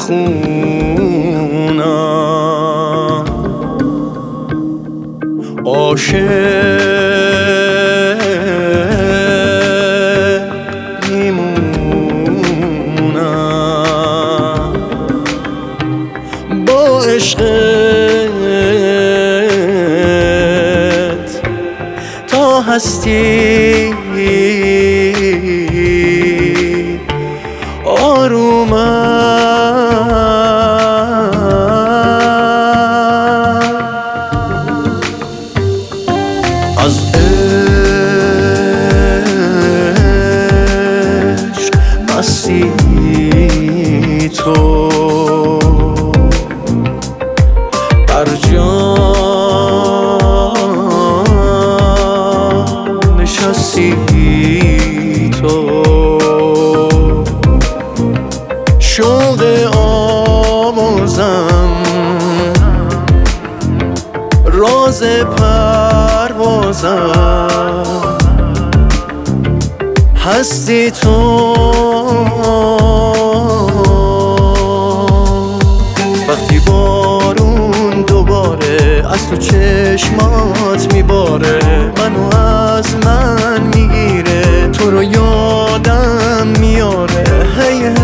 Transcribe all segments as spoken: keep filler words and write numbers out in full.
بخونم، عاشق میمونم با عشقت تا هستی آرومم. از عشق مستی تو بر جان نشستی تو، شوق آوازم راز پروازم هستی تو. وقتی بارون دوباره از تو چشمات میباره، منو از من میگیره، تو رو یادم میاره. هی هی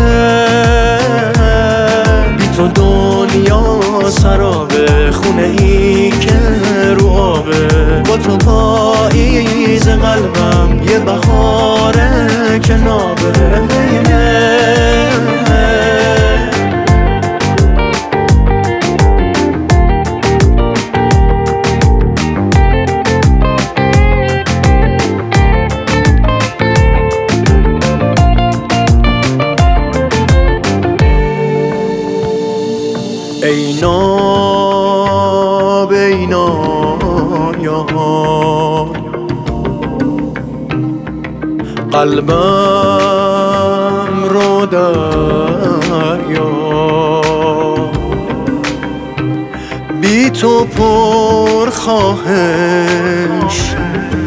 بی تو دنیا سرابه، خونه ای که رو آبه، با تو پاییز قلبم یه بهاره که نابه. هی هی ای ناب ای نایان، قلبم رو دریا، بی تو پر خواهش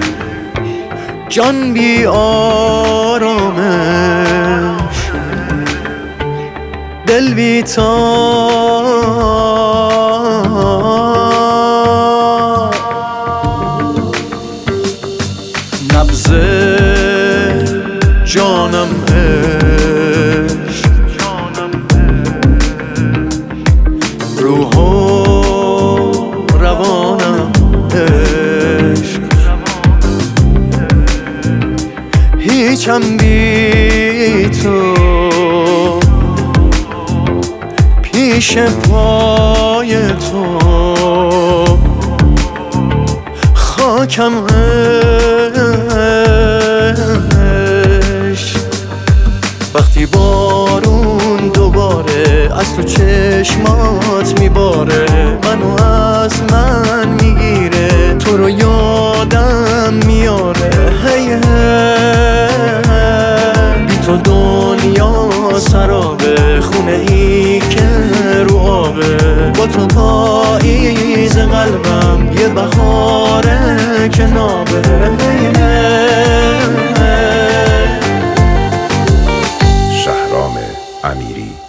جان بی آرامش، دل بی تاب. نبض جانم عشق، روح و روانم عشق، هیچم بی تو پیش پای تو، خاکم عشق. وقتی بارون دوباره از تو چشمات میباره، منو از من میگیره، تو رو یادم میاره. هی هی بی تو دنیا سرابه، خونه ای که رو آبه، با تو پاییز قلبم یه بهاره که نابه. شهرام امیری